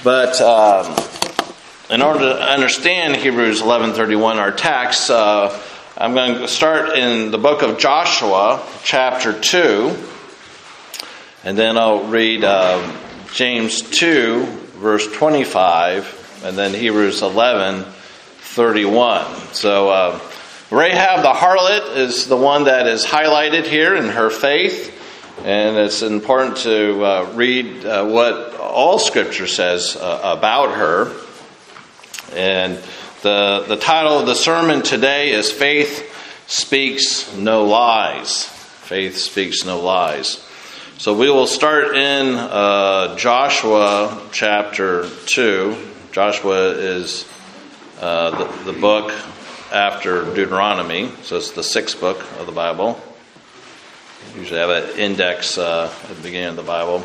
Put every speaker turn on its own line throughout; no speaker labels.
But in order to understand Hebrews 11:31, our text, I'm going to start in the book of Joshua, chapter 2, and then I'll read James 2, verse 25, and then Hebrews 11:31. So Rahab the harlot is the one that is highlighted here in her faith, and it's important to read what all Scripture says about her. And the title of the sermon today is Faith Speaks No Lies. Faith Speaks No Lies. So we will start in Joshua chapter 2. Joshua is the book after Deuteronomy, so it's the sixth book of the Bible. Usually have an index at the beginning of the Bible.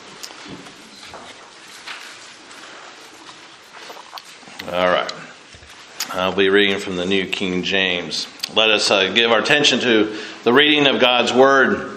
All right. I'll be reading from the New King James. Let us give our attention to the reading of God's Word.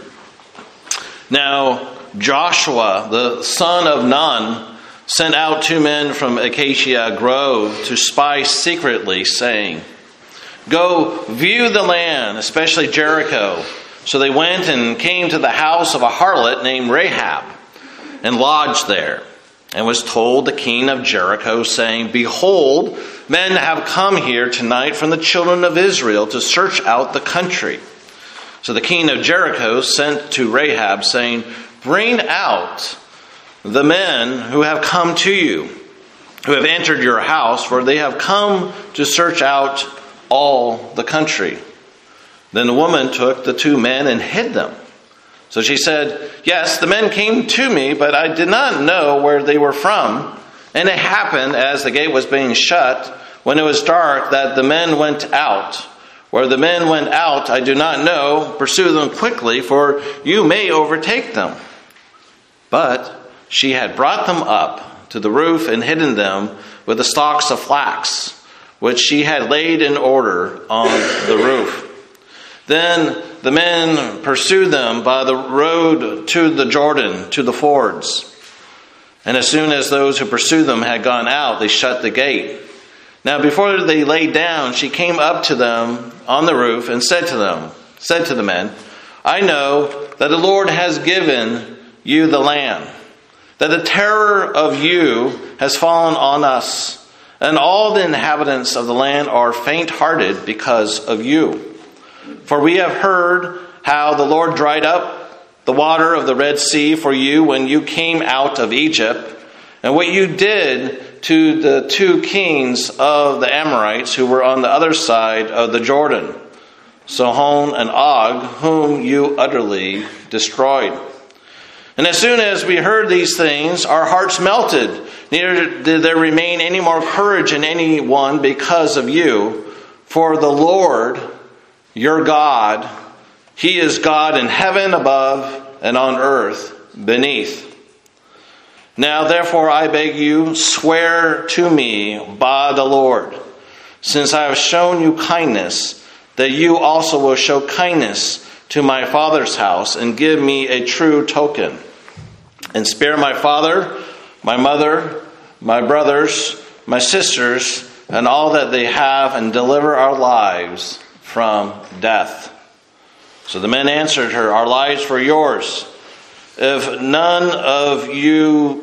Now, Joshua, the son of Nun, sent out 2 men from Acacia Grove to spy secretly, saying, "Go view the land, especially Jericho." So they went and came to the house of a harlot named Rahab, and lodged there, and was told the king of Jericho, saying, "Behold, men have come here tonight from the children of Israel to search out the country." So the king of Jericho sent to Rahab, saying, "Bring out the men who have come to you, who have entered your house, for they have come to search out all the country." Then the woman took the 2 men and hid them. So she said, "Yes, the men came to me, but I did not know where they were from. And it happened, as the gate was being shut, when it was dark, that the men went out. Where the men went out, I do not know. Pursue them quickly, for you may overtake them." But she had brought them up to the roof and hidden them with the stalks of flax, which she had laid in order on the roof. Then the men pursued them by the road to the Jordan, to the fords. And as soon as those who pursued them had gone out, they shut the gate. Now before they lay down, she came up to them on the roof and said to the men, "I know that the Lord has given you the land, that the terror of you has fallen on us, and all the inhabitants of the land are faint-hearted because of you. For we have heard how the Lord dried up the water of the Red Sea for you when you came out of Egypt, and what you did to the 2 kings of the Amorites who were on the other side of the Jordan, Sihon and Og, whom you utterly destroyed. And as soon as we heard these things, our hearts melted. Neither did there remain any more courage in anyone because of you. For the Lord, your God, He is God in heaven above and on earth beneath. Now therefore I beg you, swear to me by the Lord, since I have shown you kindness, that you also will show kindness to my father's house, and give me a true token, and spare my father, my mother, my brothers, my sisters, and all that they have, and deliver our lives from death." So the men answered her, "Our lives for yours. If none of you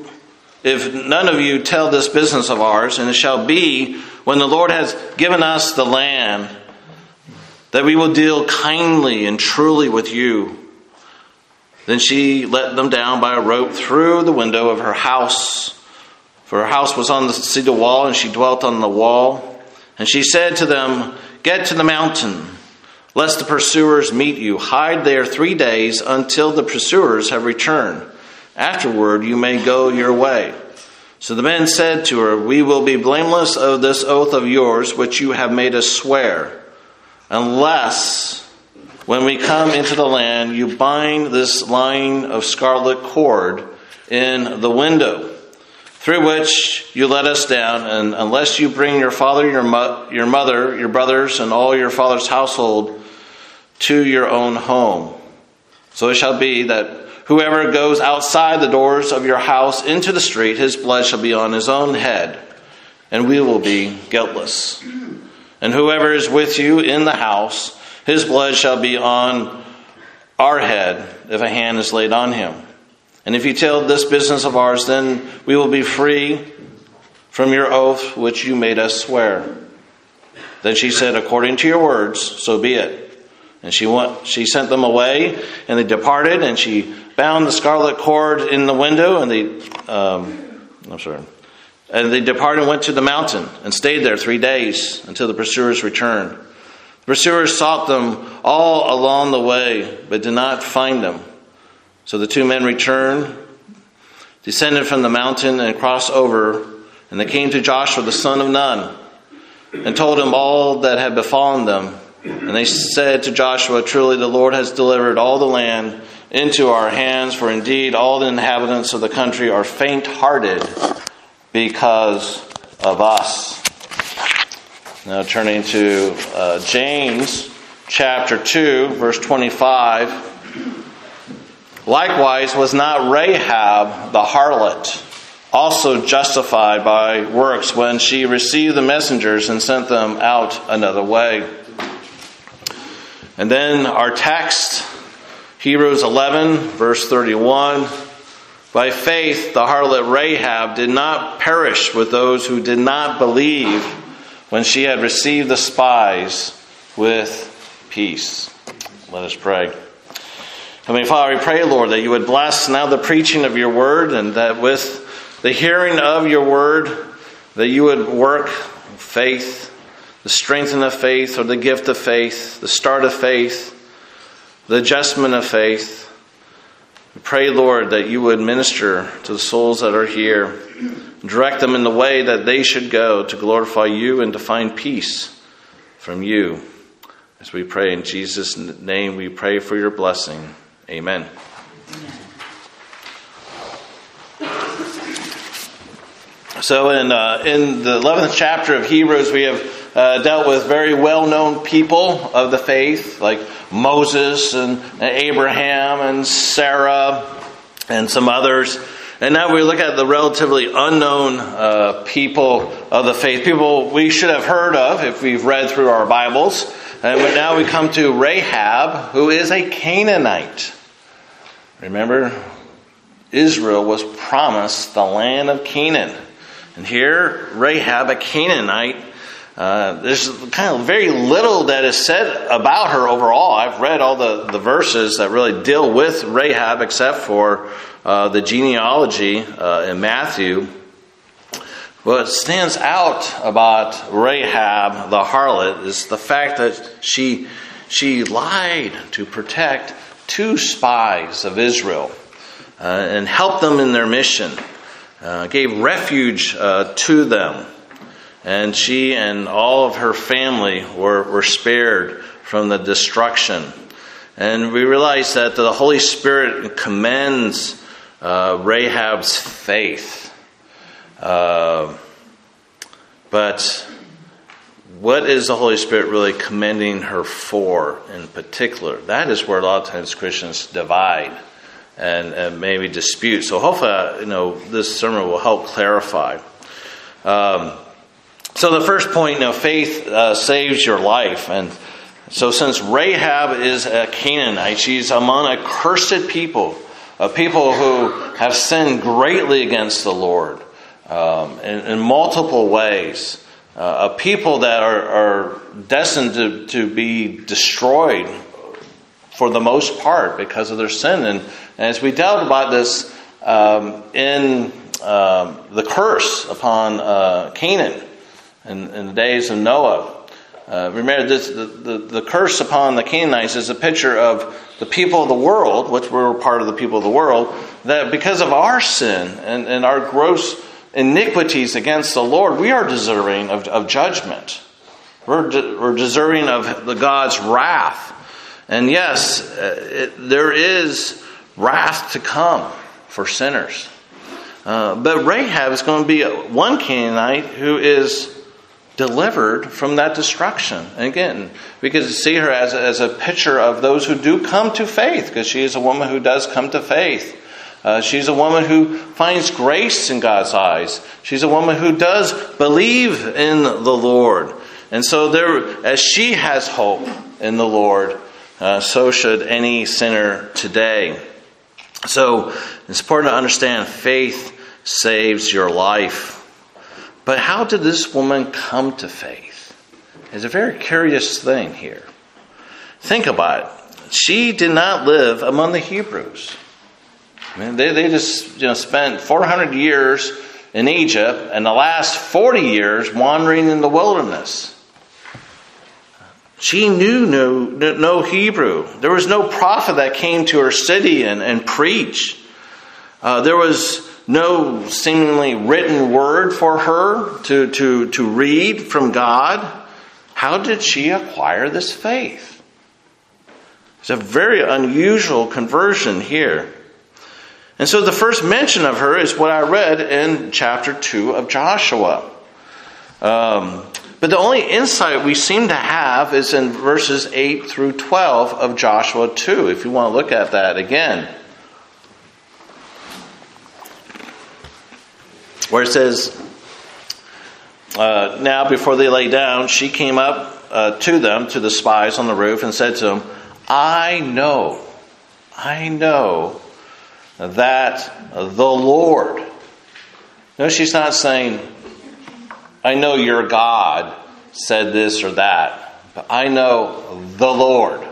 tell this business of ours, and it shall be when the Lord has given us the land, that we will deal kindly and truly with you." Then she let them down by a rope through the window of her house, for her house was on the cedar wall, and she dwelt on the wall. And she said to them, "Get to the mountain, lest the pursuers meet you. Hide there 3 days until the pursuers have returned. Afterward you may go your way." So the men said to her, "We will be blameless of this oath of yours, which you have made us swear, unless when we come into the land you bind this line of scarlet cord in the window, through which you let us down, and unless you bring your father, your mother, your brothers, and all your father's household to your own home. So it shall be that whoever goes outside the doors of your house into the street, his blood shall be on his own head, and we will be guiltless. And whoever is with you in the house, his blood shall be on our head if a hand is laid on him. And if you tell this business of ours, then we will be free from your oath which you made us swear. Then she said, according to your words, so be it. And she sent them away, and they departed, and she bound the scarlet cord in the window, and they departed and went to the mountain, and stayed there 3 days, until the pursuers returned. The pursuers sought them all along the way, but did not find them. So the two men returned, descended from the mountain, and crossed over, and they came to Joshua the son of Nun, and told him all that had befallen them. And they said to Joshua, truly the Lord has delivered all the land into our hands, for indeed all the inhabitants of the country are faint-hearted because of us. Now turning to James chapter 2, verse 25. Likewise was not Rahab the harlot also justified by works when she received the messengers and sent them out another way? And then our text, Hebrews 11, verse 31. By faith, the harlot Rahab did not perish with those who did not believe when she had received the spies with peace. Let us pray. Heavenly Father, we pray, Lord, that you would bless now the preaching of your word, and that with the hearing of your word, that you would work faith, the strengthening of faith, or the gift of faith, the start of faith, the adjustment of faith. We pray, Lord, that you would minister to the souls that are here, direct them in the way that they should go to glorify you and to find peace from you. As we pray in Jesus' name, we pray for your blessing. Amen. So in the 11th chapter of Hebrews, we have dealt with very well-known people of the faith, like Moses and Abraham and Sarah and some others. And now we look at the relatively unknown people of the faith, people we should have heard of if we've read through our Bibles. And now we come to Rahab, who is a Canaanite. Remember, Israel was promised the land of Canaan. And here, Rahab, a Canaanite, there's kind of very little that is said about her overall. I've read all the verses that really deal with Rahab, except for the genealogy in Matthew. What stands out about Rahab the harlot is the fact that she lied to protect two spies of Israel and helped them in their mission, gave refuge to them. And she and all of her family were spared from the destruction. And we realize that the Holy Spirit commends Rahab's faith. But what is the Holy Spirit really commending her for in particular? That is where a lot of times Christians divide and maybe dispute. So hopefully, this sermon will help clarify. So the first point, faith saves your life. And so since Rahab is a Canaanite, she's among a cursed people, a people who have sinned greatly against the Lord in multiple ways, a people that are destined to be destroyed for the most part because of their sin. And as we dealt about this in the curse upon Canaan, in the days of Noah. Remember, the curse upon the Canaanites is a picture of the people of the world, which we're part of the people of the world, that because of our sin and our gross iniquities against the Lord, we are deserving of judgment. We're deserving of the God's wrath. And yes, there is wrath to come for sinners. But Rahab is going to be one Canaanite who is delivered from that destruction. And again, we could see her as a picture of those who do come to faith, because she is a woman who does come to faith. She's a woman who finds grace in God's eyes. She's a woman who does believe in the Lord. And so as she has hope in the Lord, so should any sinner today. So it's important to understand faith saves your life. But how did this woman come to faith? It's a very curious thing here. Think about it. She did not live among the Hebrews. I mean, they just spent 400 years in Egypt and the last 40 years wandering in the wilderness. She knew no Hebrew. There was no prophet that came to her city and preached. There was no seemingly written word for her to read from God. How did she acquire this faith? It's a very unusual conversion here. And so the first mention of her is what I read in chapter 2 of Joshua. But the only insight we seem to have is in verses 8 through 12 of Joshua 2, if you want to look at that again. Where it says, now before they lay down, she came up to them, to the spies on the roof, and said to them, I know that the Lord. No, she's not saying, I know your God said this or that, but I know the Lord.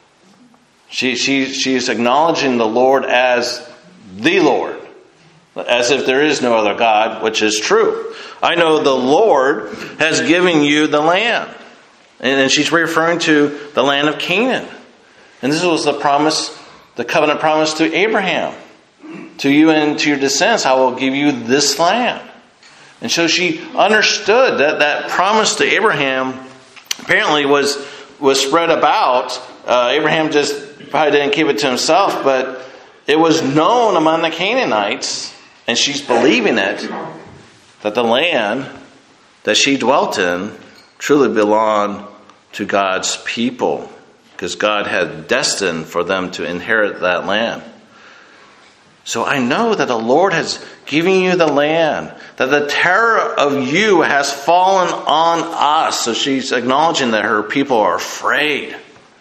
She's acknowledging the Lord as the Lord, as if there is no other God, which is true. I know the Lord has given you the land. And she's referring to the land of Canaan. And this was the promise, the covenant promise to Abraham. To you and to your descendants, I will give you this land. And so she understood that promise to Abraham apparently was spread about. Abraham just probably didn't keep it to himself, but it was known among the Canaanites, and she's believing it, that the land that she dwelt in truly belonged to God's people, because God had destined for them to inherit that land. So I know that the Lord has given you the land, that the terror of you has fallen on us. So she's acknowledging that her people are afraid.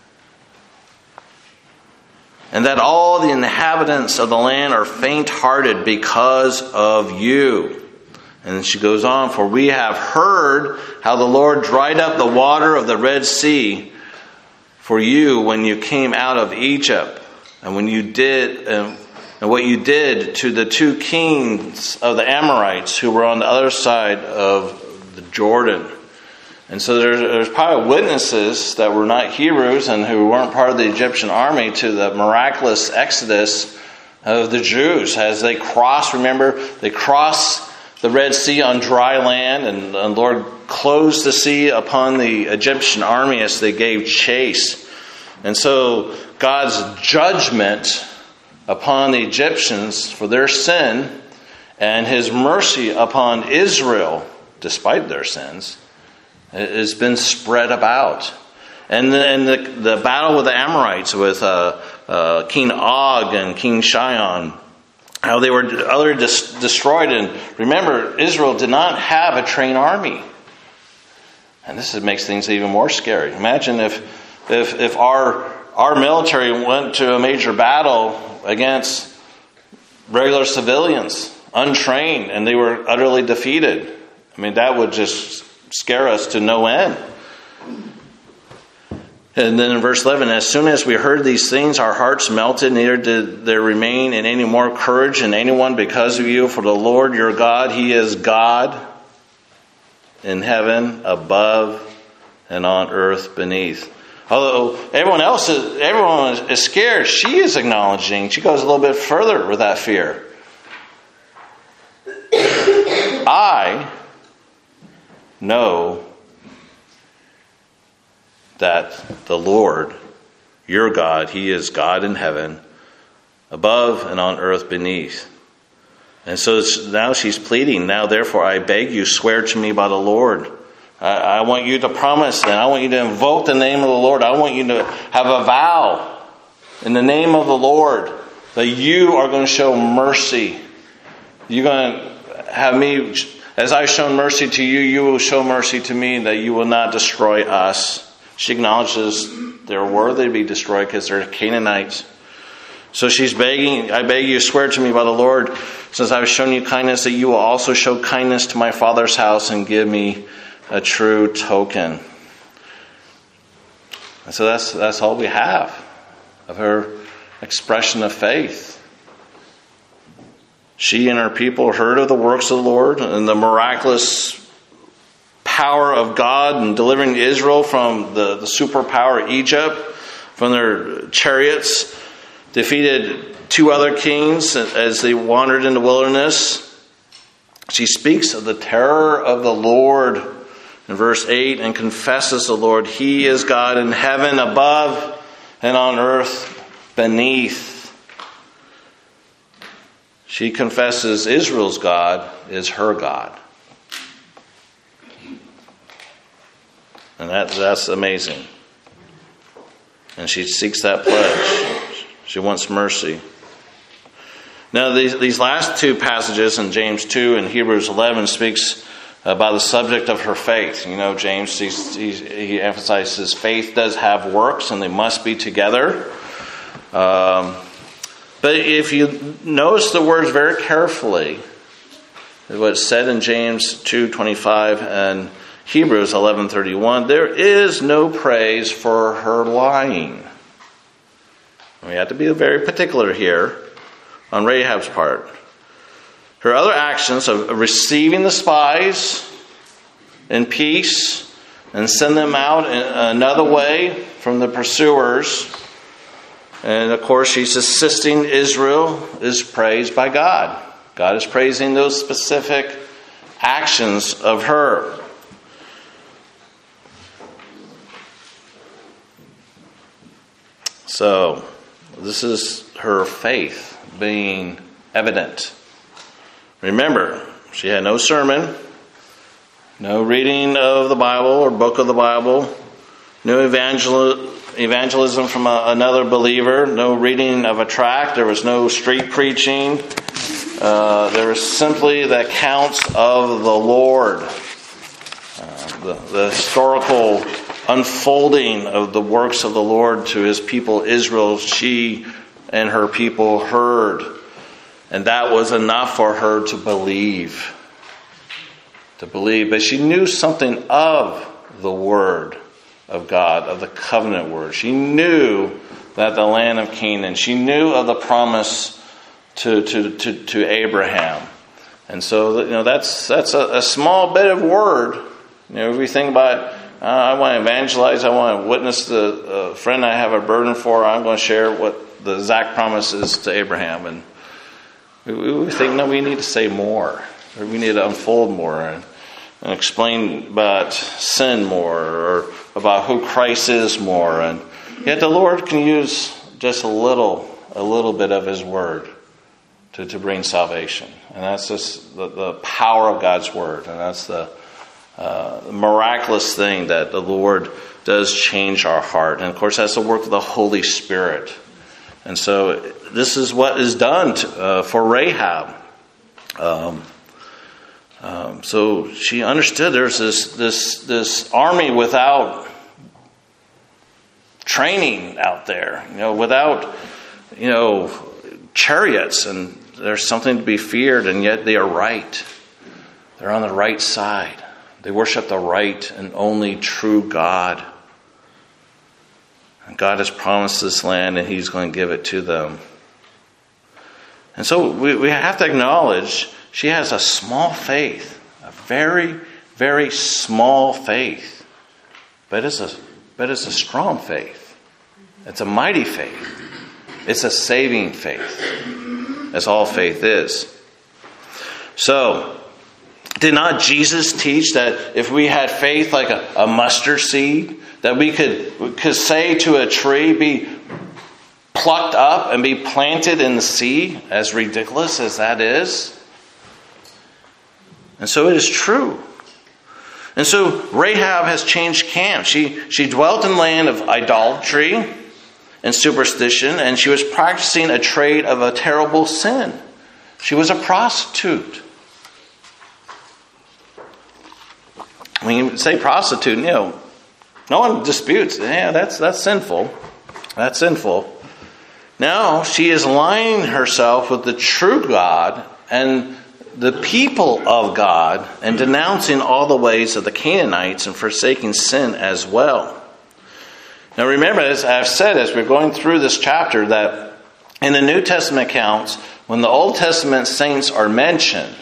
And that all the inhabitants of the land are faint-hearted because of you. And then she goes on, for we have heard how the Lord dried up the water of the Red Sea for you when you came out of Egypt, and when you did, and what you did to the two kings of the Amorites who were on the other side of the Jordan. And so there's probably witnesses that were not Hebrews and who weren't part of the Egyptian army to the miraculous exodus of the Jews as they crossed. Remember, they crossed the Red Sea on dry land, and the Lord closed the sea upon the Egyptian army as they gave chase. And so God's judgment upon the Egyptians for their sin and His mercy upon Israel, despite their sins, has been spread about. And the battle with the Amorites, with King Og and King Sihon, how they were utterly destroyed. And remember, Israel did not have a trained army. And this makes things even more scary. Imagine if our military went to a major battle against regular civilians, untrained, and they were utterly defeated. I mean, that would just scare us to no end. And then in verse 11, as soon as we heard these things, our hearts melted, neither did there remain in any more courage in anyone because of you. For the Lord your God, He is God in heaven above and on earth beneath. Although everyone is scared, she is acknowledging. She goes a little bit further with that fear. I know that the Lord, your God, He is God in heaven, above and on earth beneath. And so now she's pleading, now therefore I beg you, swear to me by the Lord, I want you to promise, and I want you to invoke the name of the Lord. I want you to have a vow in the name of the Lord that you are going to show mercy. You're going to have me, as I've shown mercy to you, you will show mercy to me, that you will not destroy us. She acknowledges they're worthy to be destroyed because they're Canaanites. So she's begging, I beg you, swear to me by the Lord, since I have shown you kindness, that you will also show kindness to my father's house and give me a true token. And so that's all we have of her expression of faith. She and her people heard of the works of the Lord and the miraculous power of God in delivering Israel from the superpower Egypt, from their chariots, defeated 2 other kings as they wandered in the wilderness. She speaks of the terror of the Lord in verse 8 and confesses the Lord. He is God in heaven above and on earth beneath. She confesses Israel's God is her God. And that's amazing. And she seeks that pledge. She wants mercy. Now, these last 2 passages in James 2 and Hebrews 11 speaks about the subject of her faith. You know, James, he emphasizes faith does have works and they must be together. But if you notice the words very carefully, what's said in James 2:25 and Hebrews 11:31, there is no praise for her lying. We have to be very particular here on Rahab's part. Her other actions of receiving the spies in peace and send them out in another way from the pursuers, and of course she's assisting Israel, is praised by God. God is praising those specific actions of her. So, this is her faith being evident. Remember, she had no sermon, no reading of the Bible or book of the Bible, no evangelism from another believer, no reading of a tract, there was no street preaching. There was simply the accounts of the Lord, the historical unfolding of the works of the Lord to his people Israel. She and her people heard, and that was enough for her to believe. But she knew something of the Word of God, of the covenant Word. She knew that the land of Canaan, she knew of the promise to Abraham. And so, that's a small bit of word. If we think about I want to evangelize, I want to witness the friend I have a burden for, I'm going to share what the exact promise is to Abraham. And we think, no, we need to say more. Or we need to unfold more and explain about sin more, or about who Christ is more. And yet the Lord can use just a little bit of His Word to bring salvation. And that's just the power of God's Word. And that's the miraculous thing that the Lord does change our heart. And of course, that's the work of the Holy Spirit. And so this is what is done for Rahab. So she understood there's this army without training out there, without chariots, and there's something to be feared, and yet they are right. They're on the right side. They worship the right and only true God. And God has promised this land, and He's going to give it to them. And so we have to acknowledge she has a small faith, a very, very small faith, but it's a strong faith. It's a mighty faith. It's a saving faith, as all faith is. So, did not Jesus teach that if we had faith like a mustard seed, that we could say to a tree, be plucked up and be planted in the sea, as ridiculous as that is? And so it is true. And so Rahab has changed camp. She dwelt in the land of idolatry and superstition, and she was practicing a trade of a terrible sin. She was a prostitute. When you say prostitute, no one disputes. Yeah, that's sinful. That's sinful. Now she is aligning herself with the true God and the people of God, and denouncing all the ways of the Canaanites and forsaking sin as well. Now remember, as I've said, as we're going through this chapter, that in the New Testament accounts, when the Old Testament saints are mentioned,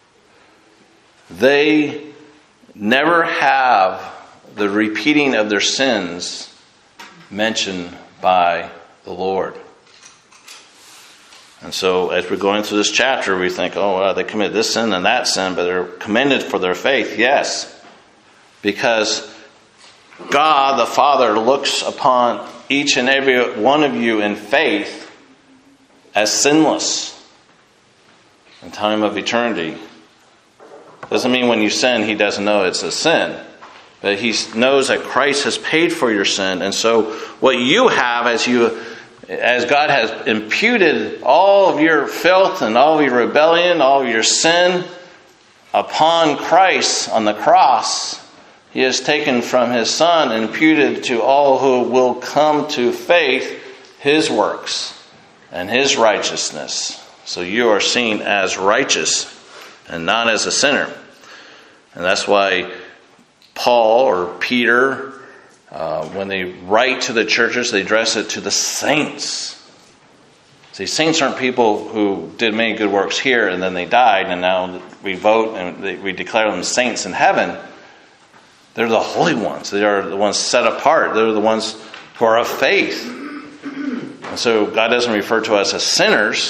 they never have the repeating of their sins mentioned by the Lord. And so as we're going through this chapter, we think, oh, well, they committed this sin and that sin, but they're commended for their faith. Yes, because God the Father looks upon each and every one of you in faith as sinless in time of eternity. Doesn't mean when you sin, he doesn't know it's a sin. But he knows that Christ has paid for your sin. And so what you have as God has imputed all of your filth and all of your rebellion, all of your sin upon Christ on the cross, he has taken from his Son and imputed to all who will come to faith his works and his righteousness. So you are seen as righteous and not as a sinner. And that's why Paul or Peter, when they write to the churches, they address it to the saints. See, saints aren't people who did many good works here and then they died and now we vote and we declare them saints in heaven. They're the holy ones. They are the ones set apart. They're the ones who are of faith. And so God doesn't refer to us as sinners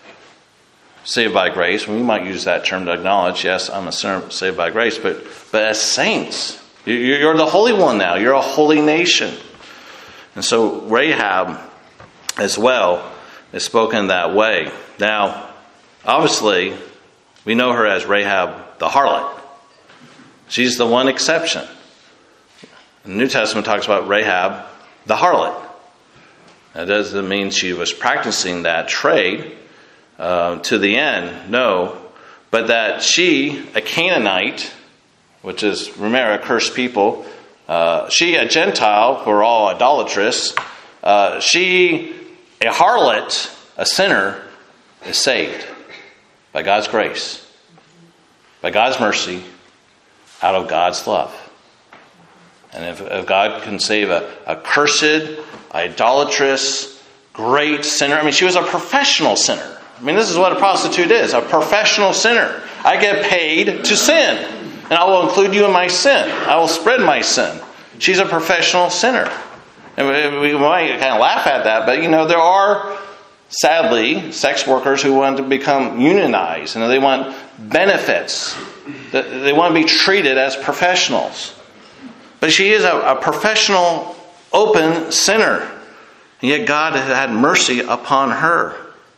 saved by grace. We might use that term to acknowledge, yes, I'm a sinner saved by grace, but as saints. You're the holy one now. You're a holy nation. And so Rahab as well is spoken that way. Now, obviously, we know her as Rahab the harlot. She's the one exception. The New Testament talks about Rahab the harlot. That doesn't mean she was practicing that trade to the end, no. But that she, a Canaanite, which is, remember, a cursed people, she, a Gentile, who are all idolatrous, she, a harlot, a sinner, is saved by God's grace, by God's mercy, out of God's love. And if God can save a cursed, idolatrous, great sinner, I mean, she was a professional sinner. I mean, this is what a prostitute is, a professional sinner. I get paid to sin, and I will include you in my sin. I will spread my sin. She's a professional sinner. And we might kind of laugh at that, but there are, sadly, sex workers who want to become unionized, and they want benefits. They want to be treated as professionals. But she is a professional, open sinner. And yet God had mercy upon her.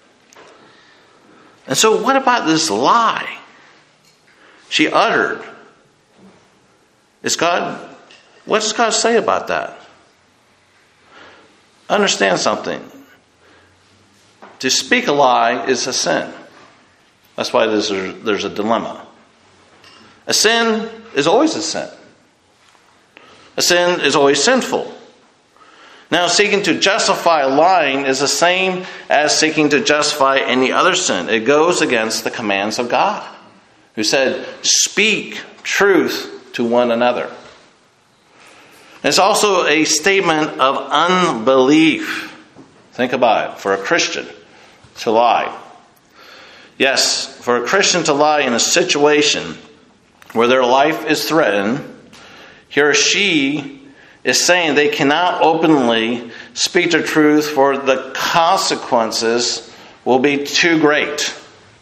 And so what about this lie she uttered? What does God say about that? Understand something. To speak a lie is a sin. That's why there's a dilemma. A sin is always a sin. A sin is always sinful. Now, seeking to justify lying is the same as seeking to justify any other sin. It goes against the commands of God, who said, speak truth to one another. It's also a statement of unbelief. Think about it. For a Christian to lie. Yes, for a Christian to lie in a situation where their life is threatened, he or she is saying they cannot openly speak the truth, for the consequences will be too great.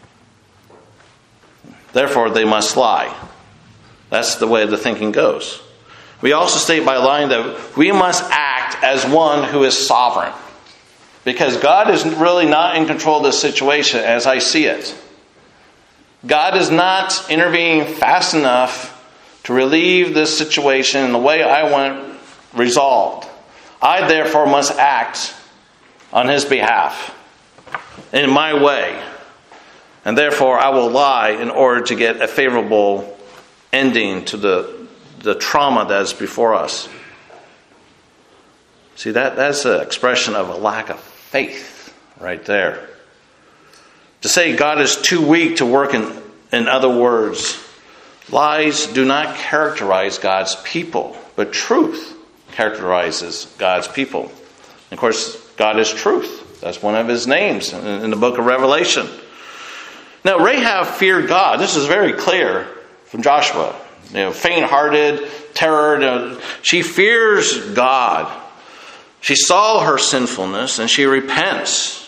Therefore, they must lie. That's the way the thinking goes. We also state by lying that we must act as one who is sovereign. Because God is really not in control of this situation as I see it. God is not intervening fast enough to relieve this situation in the way I want resolved. I therefore must act on his behalf, in my way. And therefore I will lie in order to get a favorable ending to the trauma that is before us. See, that's an expression of a lack of faith right there. To say God is too weak to work in other words, lies do not characterize God's people, but truth characterizes God's people. And of course, God is truth. That's one of his names in the book of Revelation. Now, Rahab feared God. This is very clear from Joshua. Faint-hearted, terror. She fears God. She saw her sinfulness and she repents.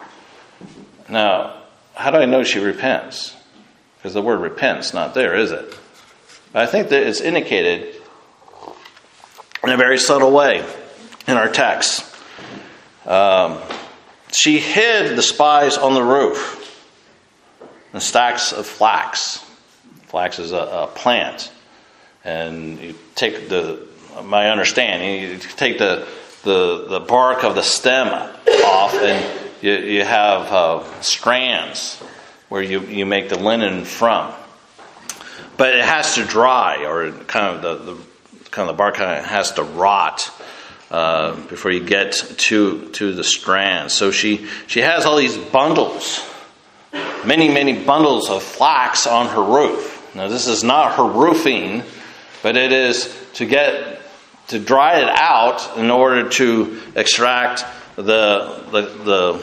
Now, how do I know she repents? Because the word repent's not there, is it? But I think that it's indicated in a very subtle way in our text. She hid the spies on the roof in stacks of flax. Flax is a plant. And you take my understanding, you take the bark of the stem off and you have strands where you make the linen from. But it has to dry, or kind of the bark has to rot before you get to the strands. So she has all these bundles, many bundles of flax on her roof. Now this is not her roofing, but it is to dry it out in order to extract the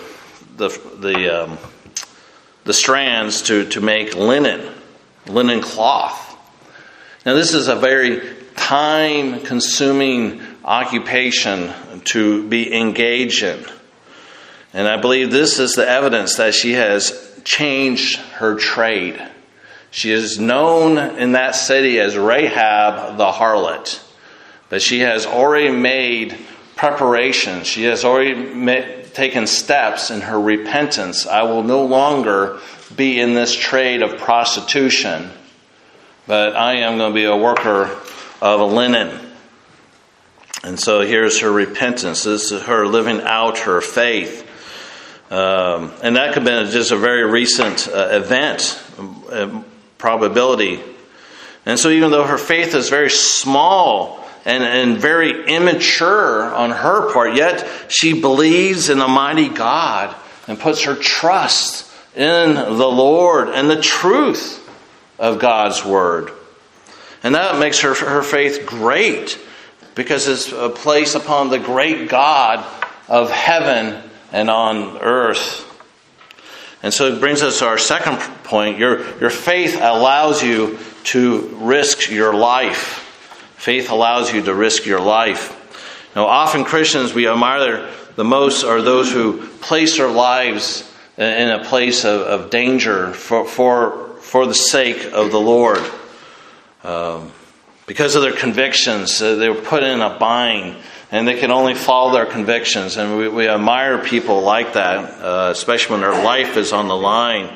strands to make linen cloth. Now this is a very time-consuming occupation to be engaged in. And I believe this is the evidence that she has changed her trade. She is known in that city as Rahab the harlot. But she has already made preparations. She has already taken steps in her repentance. I will no longer be in this trade of prostitution, but I am going to be a worker of linen. And so here's her repentance. This is her living out her faith. And that could have been just a very recent event, probability. And so even though her faith is very small and very immature on her part, yet she believes in the mighty God and puts her trust in the Lord and the truth of God's word. And that makes her faith great, because it's placed upon the great God of heaven and on earth. And so it brings us to our second point. Your faith allows you to risk your life. Faith allows you to risk your life. Now, often Christians we admire the most are those who place their lives in a place of danger for the sake of the Lord. Because of their convictions, they were put in a bind, and they can only follow their convictions. And we admire people like that, especially when their life is on the line.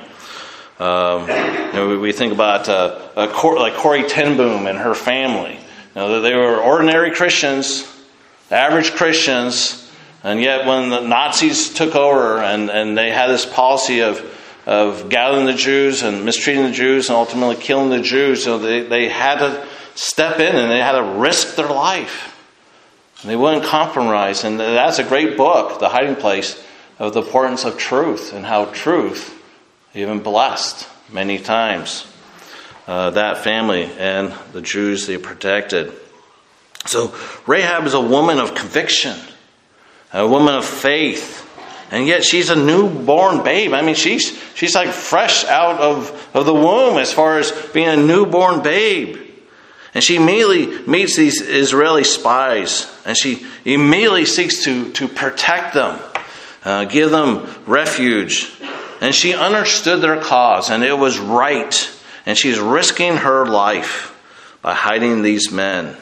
We think about like Corrie ten Boom and her family. They were ordinary Christians, average Christians, and yet when the Nazis took over and they had this policy of gathering the Jews and mistreating the Jews and ultimately killing the Jews, so they had to step in and they had to risk their life. And they wouldn't compromise. And that's a great book, The Hiding Place, of the importance of truth and how truth even blessed many times that family and the Jews they protected. So Rahab is a woman of conviction, a woman of faith, and yet she's a newborn babe. I mean, she's like fresh out of the womb as far as being a newborn babe. And she immediately meets these Israeli spies, and she immediately seeks to protect them, give them refuge. And she understood their cause, and it was right. And she's risking her life by hiding these men.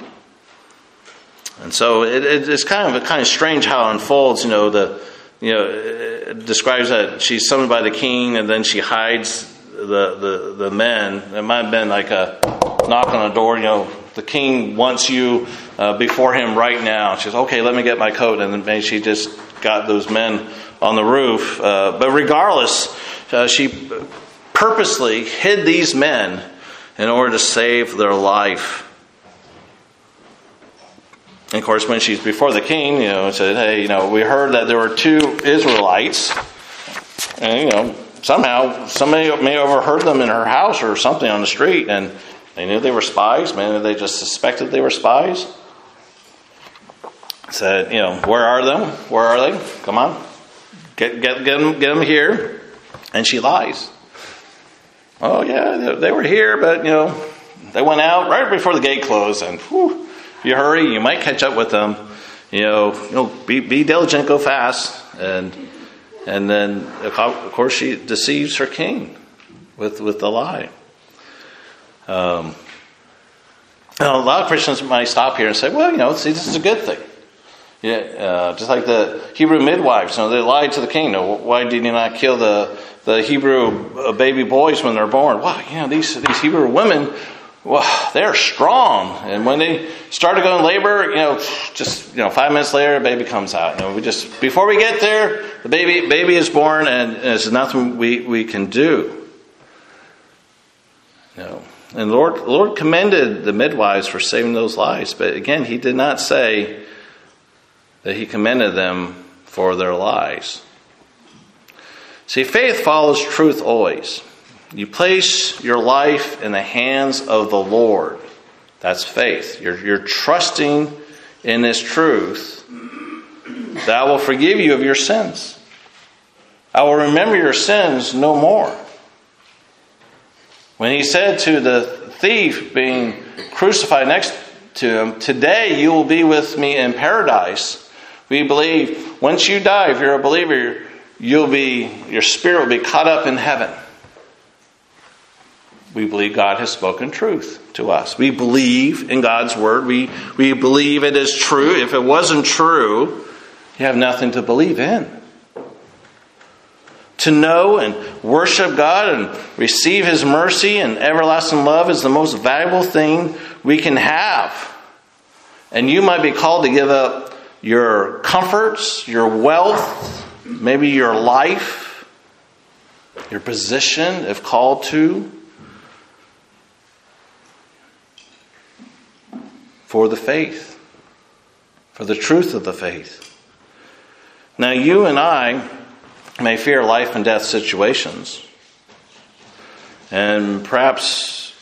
And so it's kind of strange how it unfolds. It describes that she's summoned by the king, and then she hides the men. It might have been like a knock on the door, the king wants you before him right now. She says, okay, let me get my coat. And then maybe she just got those men on the roof. But regardless, she purposely hid these men in order to save their life. And of course, when she's before the king, said, hey, we heard that there were 2 Israelites. And, somehow somebody may have overheard them in her house or something on the street, and they knew they were spies. Maybe they just suspected they were spies. Said, where are them? Where are they? Come on, get them here. And she lies. Oh yeah, they were here, but they went out right before the gate closed, and if you hurry, you might catch up with them. Be diligent, go fast, and then, of course, she deceives her king with the lie. A lot of Christians might stop here and say, well, see, this is a good thing. Yeah, just like the Hebrew midwives, they lied to the king. Why did you not kill the Hebrew baby boys when they're born? Wow, these Hebrew women, they're strong. And when they start to go in labor, 5 minutes later, the baby comes out. Before we get there, the baby is born, and there's nothing we can do. And the Lord commended the midwives for saving those lives, but again, He did not say that He commended them for their lies. See, faith follows truth always. You place your life in the hands of the Lord. That's faith. You're trusting in this truth that I will forgive you of your sins. I will remember your sins no more. When He said to the thief being crucified next to Him, today you will be with me in paradise. We believe once you die, if you're a believer, your spirit will be caught up in heaven. We believe God has spoken truth to us. We believe in God's word. We believe it is true. If it wasn't true, you have nothing to believe in. To know and worship God and receive His mercy and everlasting love is the most valuable thing we can have. And you might be called to give up your comforts, your wealth, maybe your life, your position, if called to, for the faith, for the truth of the faith. Now, you and I may fear life and death situations. And perhaps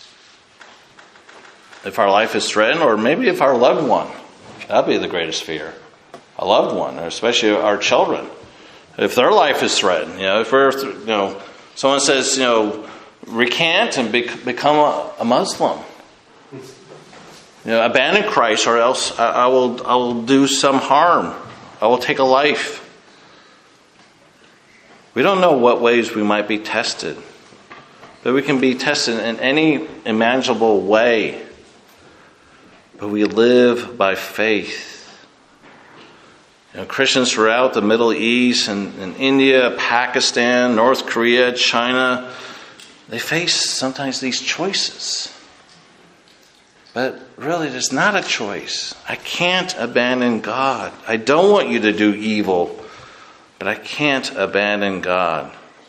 if our life is threatened, or maybe if our loved one, that'd be the greatest fear. A loved one, especially our children. If their life is threatened, if someone says, recant and become a Muslim. Abandon Christ, or else I will do some harm. I will take a life. We don't know what ways we might be tested, but we can be tested in any imaginable way. But we live by faith. Christians throughout the Middle East and in India, Pakistan, North Korea, China, they face sometimes these choices. But really, there's not a choice. I can't abandon God. I don't want you to do evil, but I can't abandon God.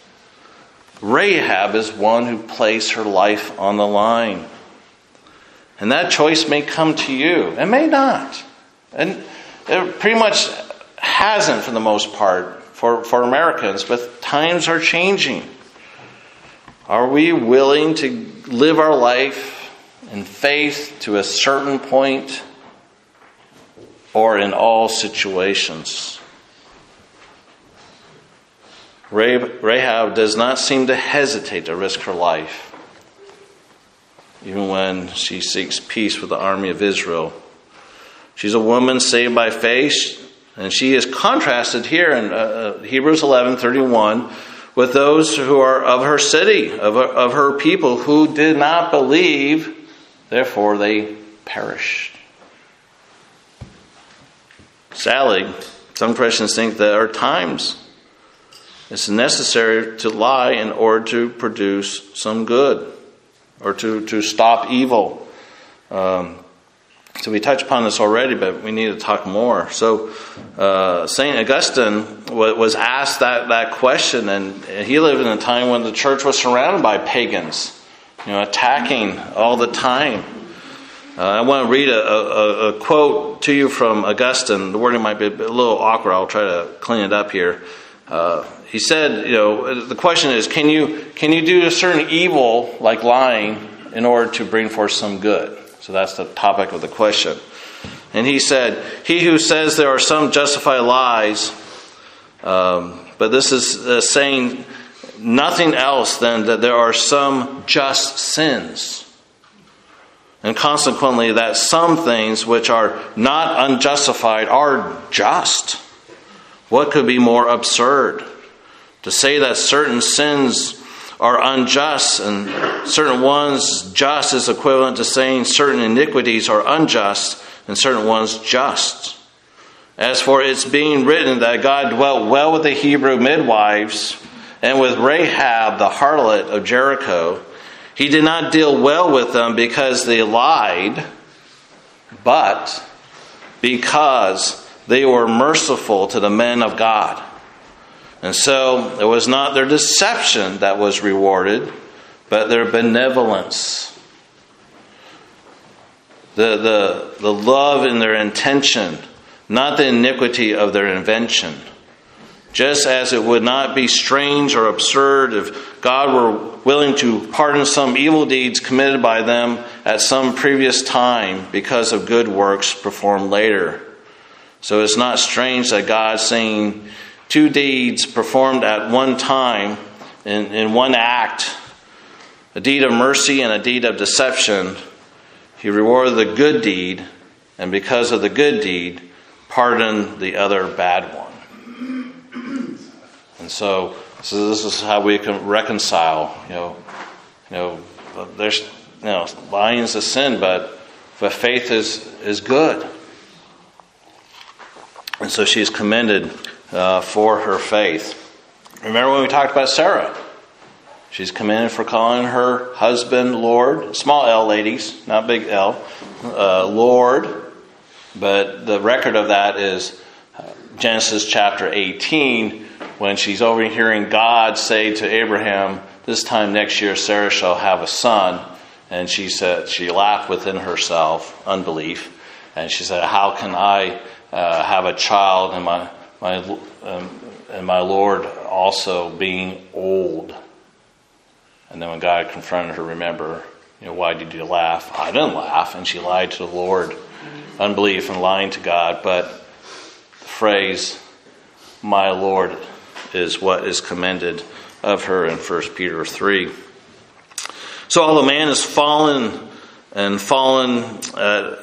Rahab is one who placed her life on the line. And that choice may come to you. It may not. And it pretty much hasn't for the most part for Americans, but times are changing. Are we willing to live our life in faith to a certain point, or in all situations? Rahab does not seem to hesitate to risk her life, even when she seeks peace with the army of Israel. She's a woman saved by faith, and she is contrasted here in Hebrews 11:31 with those who are of her city, of her people, who did not believe. Therefore, they perished. Sadly, some Christians think there are times it's necessary to lie in order to produce some good, or to stop evil. So we touched upon this already, but we need to talk more. So St. Augustine was asked that question, and he lived in a time when the church was surrounded by pagans, attacking all the time. I want to read a quote to you from Augustine. The wording might be a little awkward. I'll try to clean it up here. He said, the question is, can you do a certain evil, like lying, in order to bring forth some good? So that's the topic of the question. And he said, he who says there are some justified lies, but this is saying nothing else than that there are some just sins. And consequently, that some things which are not unjustified are just. What could be more absurd? To say that certain sins are unjust and certain ones just is equivalent to saying certain iniquities are unjust and certain ones just. As for it's being written that God dwelt well with the Hebrew midwives and with Rahab the harlot of Jericho, he did not deal well with them because they lied, but because they were merciful to the men of God. And so it was not their deception that was rewarded, but their benevolence. The love in their intention, not the iniquity of their invention. Just as it would not be strange or absurd if God were willing to pardon some evil deeds committed by them at some previous time because of good works performed later. So it's not strange that God, saying two deeds performed at one time in one act, a deed of mercy and a deed of deception, he rewarded the good deed, and because of the good deed, pardoned the other bad one. And so this is how we can reconcile. There's lying is a sin, but faith is good. And so she's commended for her faith. Remember when we talked about Sarah? She's commended for calling her husband Lord. Small L, ladies, not big L. Lord. But the record of that is Genesis chapter 18, when she's overhearing God say to Abraham, this time next year Sarah shall have a son. And she said, she laughed within herself, unbelief. And she said, how can I have a child and my Lord also being old? And then when God confronted her, remember, why did you laugh? I didn't laugh. And she lied to the Lord. Unbelief and lying to God. But the phrase, my Lord, is what is commended of her in 1 Peter 3. So although man is fallen, and fallenness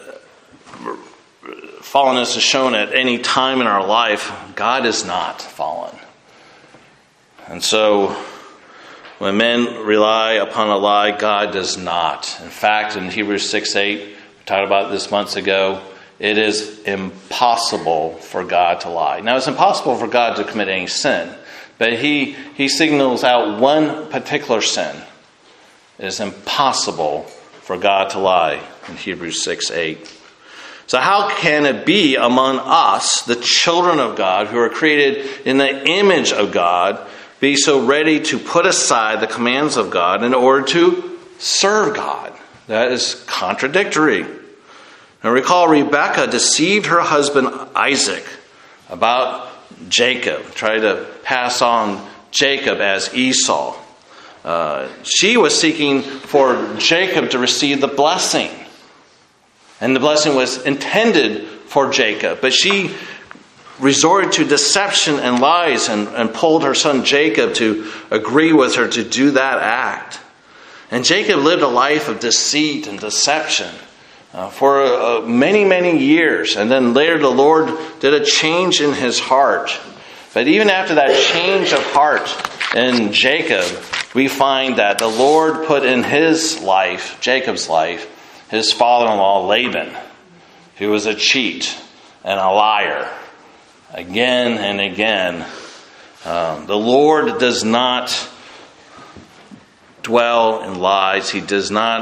is shown at any time in our life, God is not fallen. And so when men rely upon a lie, God does not. In fact, in Hebrews 6:8, we talked about this months ago, it is impossible for God to lie. Now, it's impossible for God to commit any sin, but he signals out one particular sin. It is impossible for God to lie in Hebrews 6:8. So how can it be among us, the children of God, who are created in the image of God, be so ready to put aside the commands of God in order to serve God? That is contradictory. Now recall, Rebekah deceived her husband Isaac about Jacob, tried to pass on Jacob as Esau. She was seeking for Jacob to receive the blessing. And the blessing was intended for Jacob. But she resorted to deception and lies and pulled her son Jacob to agree with her to do that act. And Jacob lived a life of deceit and deception for many, many years. And then later the Lord did a change in his heart. But even after that change of heart in Jacob, we find that the Lord put in his life, Jacob's life, his father-in-law Laban, who was a cheat and a liar. Again and again. The Lord does not dwell in lies. He does not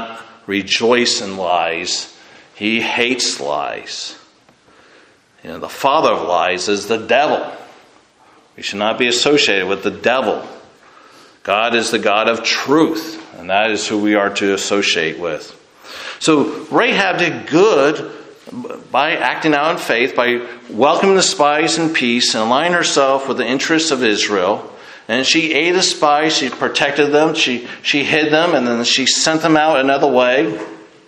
rejoice in lies. He hates lies. The father of lies is the devil. We should not be associated with the devil. God is the God of truth, and that is who we are to associate with. So Rahab did good by acting out in faith, by welcoming the spies in peace and aligning herself with the interests of Israel. And she ate the spies, she protected them, she hid them, and then she sent them out another way.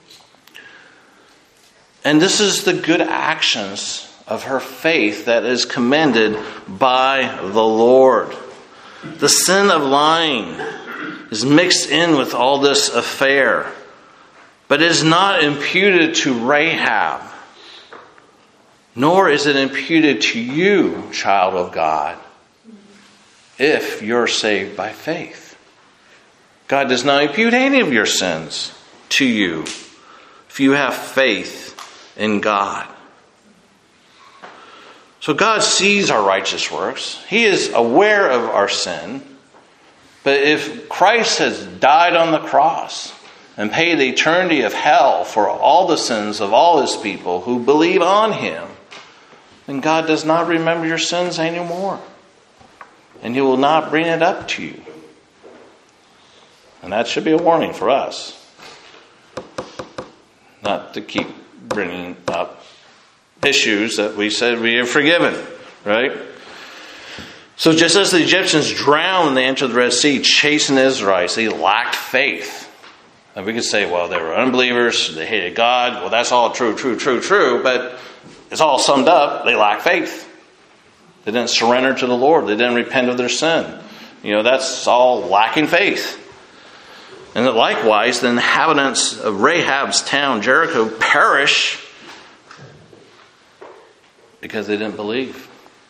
And this is the good actions of her faith that is commended by the Lord. The sin of lying is mixed in with all this affair, but it is not imputed to Rahab, nor is it imputed to you, child of God, if you're saved by faith. God does not impute any of your sins to you if you have faith in God. So God sees our righteous works. He is aware of our sin. But if Christ has died on the cross and paid the eternity of hell for all the sins of all his people who believe on him, then God does not remember your sins anymore. And he will not bring it up to you. And that should be a warning for us. Not to keep bringing up issues that we said we have forgiven, right? So just as the Egyptians drowned when they entered the Red Sea, chasing the Israelites, they lacked faith. And we could say, well, they were unbelievers, they hated God. Well, that's all true, but it's all summed up. They lacked faith. They didn't surrender to the Lord. They didn't repent of their sin. That's all lacking faith. And that likewise, the inhabitants of Rahab's town, Jericho, perish because they didn't believe.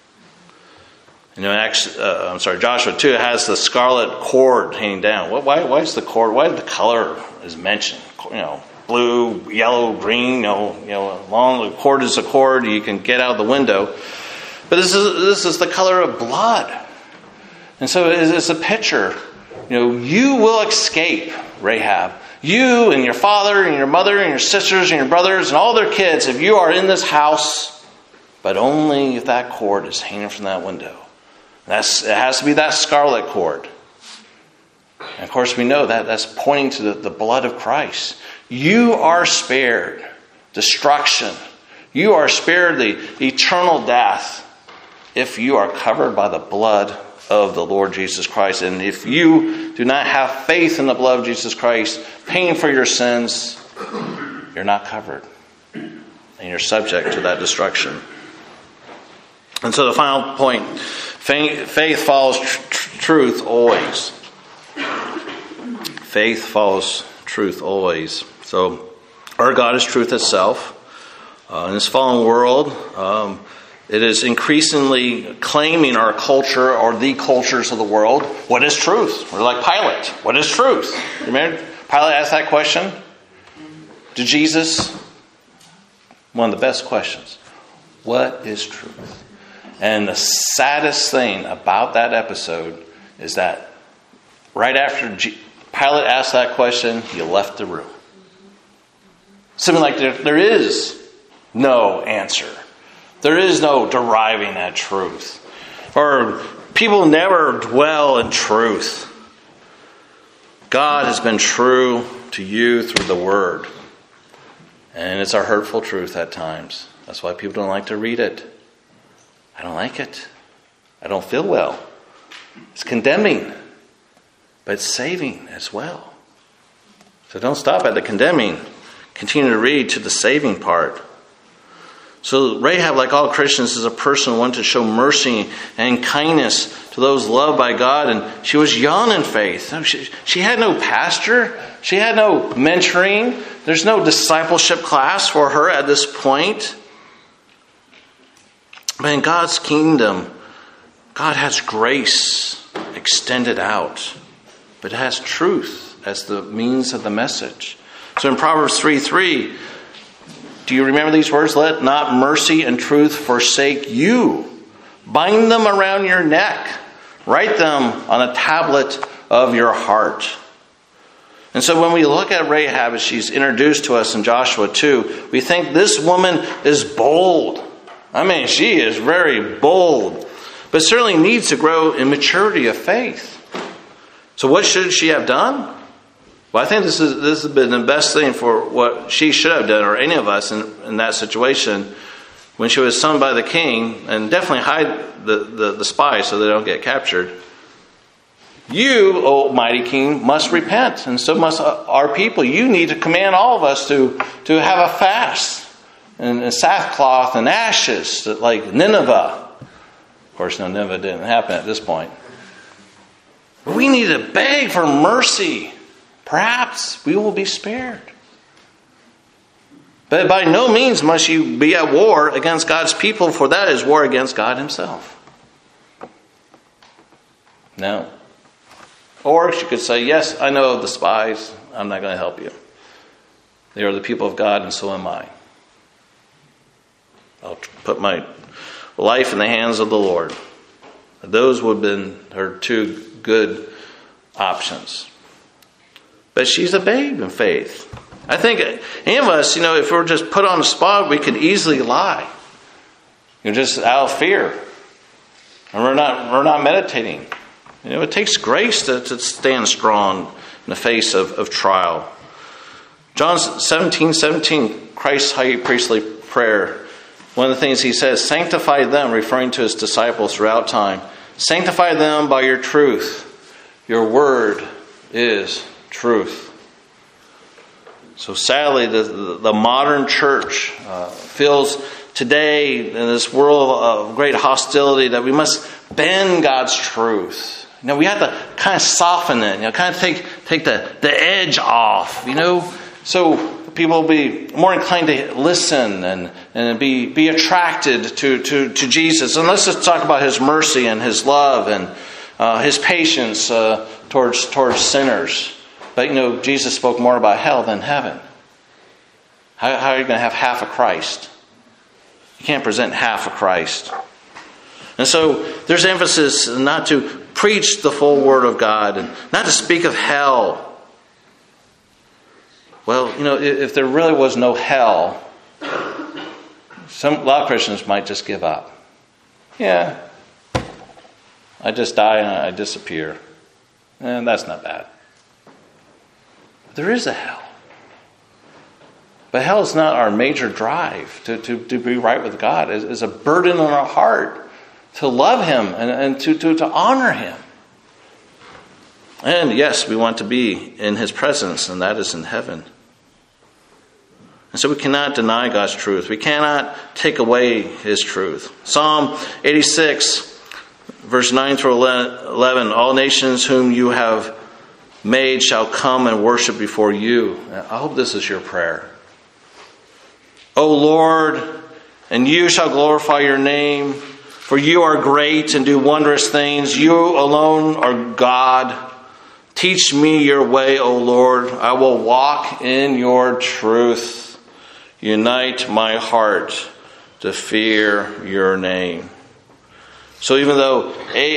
Joshua 2 has the scarlet cord hanging down. Why is the cord? Why the color is mentioned? Blue, yellow, green. Long the cord is a cord. You can get out the window. But this is the color of blood, and so it's a picture. You will escape, Rahab. You and your father and your mother and your sisters and your brothers and all their kids, if you are in this house, but only if that cord is hanging from that window. It has to be that scarlet cord. And of course, we know that that's pointing to the blood of Christ. You are spared destruction. You are spared the eternal death if you are covered by the blood of the Lord Jesus Christ. And if you do not have faith in the blood of Jesus Christ, paying for your sins, you're not covered. And you're subject to that destruction. And so the final point, faith follows truth always. Faith follows truth always. So our God is truth itself. In this fallen world, it is increasingly claiming our culture or the cultures of the world. What is truth? We're like Pilate. What is truth? Remember Pilate asked that question to Jesus? One of the best questions. What is truth? And the saddest thing about that episode is that right after Pilate asked that question, he left the room. Something like there is no answer. There is no deriving that truth. Or people never dwell in truth. God has been true to you through the Word. And it's a hurtful truth at times. That's why people don't like to read it. I don't like it. I don't feel well. It's condemning. But it's saving as well. So don't stop at the condemning. Continue to read to the saving part. So Rahab, like all Christians, is a person who wanted to show mercy and kindness to those loved by God. And she was young in faith. She had no pastor. She had no mentoring. There's no discipleship class for her at this point. But in God's kingdom, God has grace extended out. But it has truth as the means of the message. So in Proverbs 3:3, do you remember these words? Let not mercy and truth forsake you. Bind them around your neck. Write them on a tablet of your heart. And so when we look at Rahab as she's introduced to us in Joshua 2, we think this woman is bold. I mean, she is very bold, but certainly needs to grow in maturity of faith. So what should she have done? Well, I think this has been the best thing for what she should have done, or any of us in that situation, when she was summoned by the king, and definitely hide the spies so they don't get captured. You, O mighty king, must repent, and so must our people. You need to command all of us to have a fast, and sackcloth and ashes, like Nineveh. Of course, no, Nineveh didn't happen at this point. But we need to beg for mercy. Perhaps we will be spared. But by no means must you be at war against God's people, for that is war against God himself. No. Or she could say, yes, I know of the spies. I'm not going to help you. They are the people of God, and so am I. I'll put my life in the hands of the Lord. Those would have been her two good options. But she's a babe in faith. I think any of us, if we're just put on the spot, we could easily lie. Just out of fear. And we're not meditating. It takes grace to stand strong in the face of trial. John 17:17, Christ's high priestly prayer. One of the things he says, sanctify them, referring to his disciples throughout time. Sanctify them by your truth. Your word is truth. So sadly, the modern church feels today in this world of great hostility that we must bend God's truth. We have to kind of soften it, kind of take the edge off, so people will be more inclined to listen and be attracted to Jesus. And let's just talk about his mercy and his love and his patience towards sinners. But Jesus spoke more about hell than heaven. How are you going to have half of Christ? You can't present half of Christ. And so there's emphasis not to preach the full word of God and not to speak of hell. Well, if there really was no hell, a lot of Christians might just give up. Yeah, I just die and I disappear. And that's not bad. There is a hell. But hell is not our major drive to be right with God. It's a burden on our heart to love him and to honor him. And yes, we want to be in his presence, and that is in heaven. And so we cannot deny God's truth. We cannot take away his truth. Psalm 86, verse 9 through 11, all nations whom you have made shall come and worship before you. I hope this is your prayer. O Lord, and you shall glorify your name, for you are great and do wondrous things. You alone are God. Teach me your way, O Lord. I will walk in your truth. Unite my heart to fear your name. So even though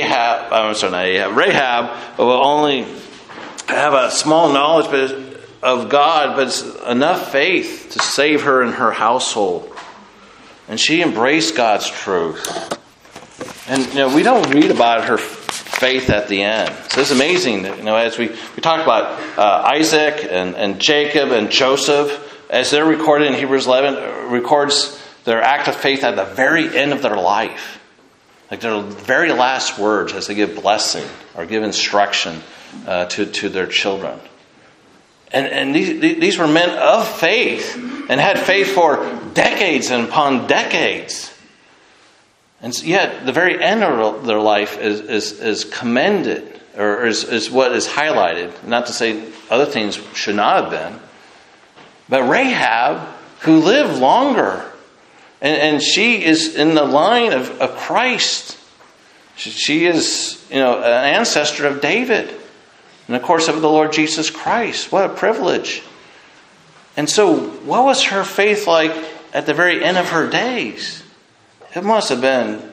Rahab will only have a small knowledge of God, but it's enough faith to save her and her household. And she embraced God's truth. And we don't read about her faith at the end. So it's amazing that, as we talk about Isaac and Jacob and Joseph, as they're recorded in Hebrews 11, records their act of faith at the very end of their life. Like their very last words as they give blessing or give instruction to their children. And these were men of faith and had faith for decades and upon decades. And yet the very end of their life is commended, or is what is highlighted. Not to say other things should not have been. But Rahab, who lived longer, and she is in the line of Christ. She is, an ancestor of David. And of course of the Lord Jesus Christ. What a privilege. And so what was her faith like at the very end of her days? It must have been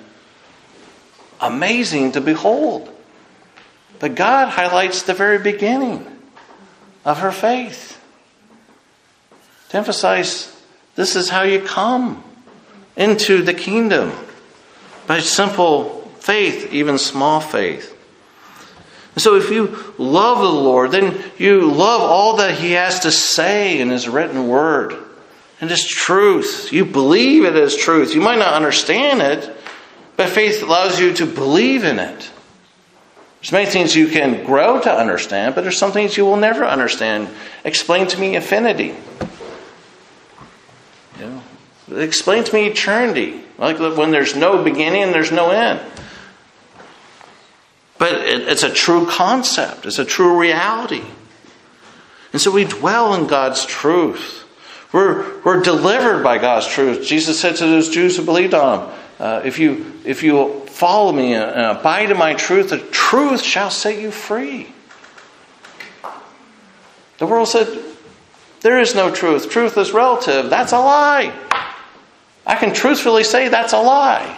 amazing to behold. But God highlights the very beginning. of her faith. To emphasize, this is how you come into the kingdom. By simple faith, even small faith. And so if you love the Lord, then you love all that He has to say in His written word. And His truth. You believe it as truth. You might not understand it, but faith allows you to believe in it. There's many things you can grow to understand, but there's some things you will never understand. Explain to me infinity. Explain to me eternity. Like when there's no beginning and there's no end. But it's a true concept. It's a true reality. And so we dwell in God's truth. We're delivered by God's truth. Jesus said to those Jews who believed on Him, if you follow me and abide in my truth, the truth shall set you free. The world said, there is no truth. Truth is relative. That's a lie. I can truthfully say that's a lie.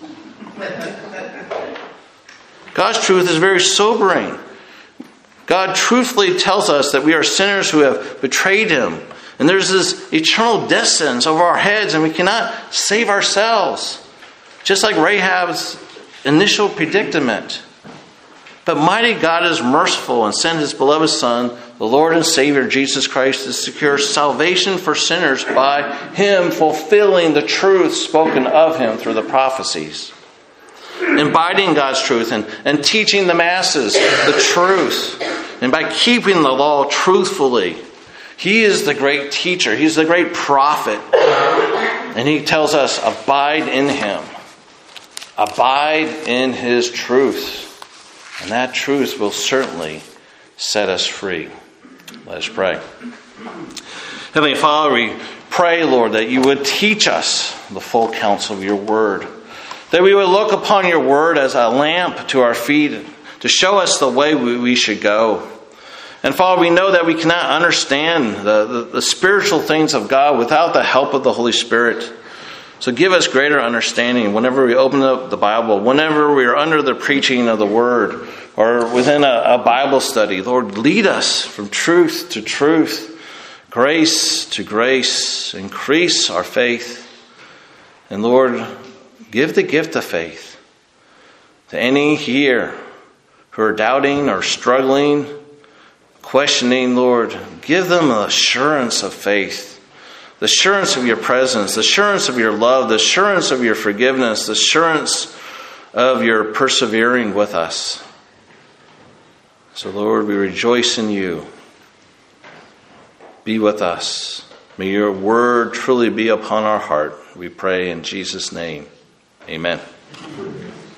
God's truth is very sobering. God truthfully tells us that we are sinners who have betrayed Him. And there's this eternal death sentence over our heads, and we cannot save ourselves. Just like Rahab's initial predicament. But mighty God is merciful and sent His beloved Son, the Lord and Savior Jesus Christ, to secure salvation for sinners by Him fulfilling the truth spoken of Him through the prophecies. Abiding God's truth and teaching the masses the truth. And by keeping the law truthfully. He is the great teacher. He's the great prophet. And He tells us, abide in Him. Abide in His truth. And that truth will certainly set us free. Let us pray. Heavenly Father, we pray, Lord, that You would teach us the full counsel of Your word. That we would look upon Your word as a lamp to our feet to show us the way we should go. And Father, we know that we cannot understand the spiritual things of God without the help of the Holy Spirit. So give us greater understanding whenever we open up the Bible, whenever we are under the preaching of the Word, or within a Bible study. Lord, lead us from truth to truth, grace to grace, increase our faith. And Lord, give the gift of faith to any here who are doubting or struggling, questioning. Lord, give them an assurance of faith. The assurance of Your presence, the assurance of Your love, the assurance of Your forgiveness, the assurance of Your persevering with us. So, Lord, we rejoice in You. Be with us. May Your word truly be upon our heart. We pray in Jesus' name. Amen.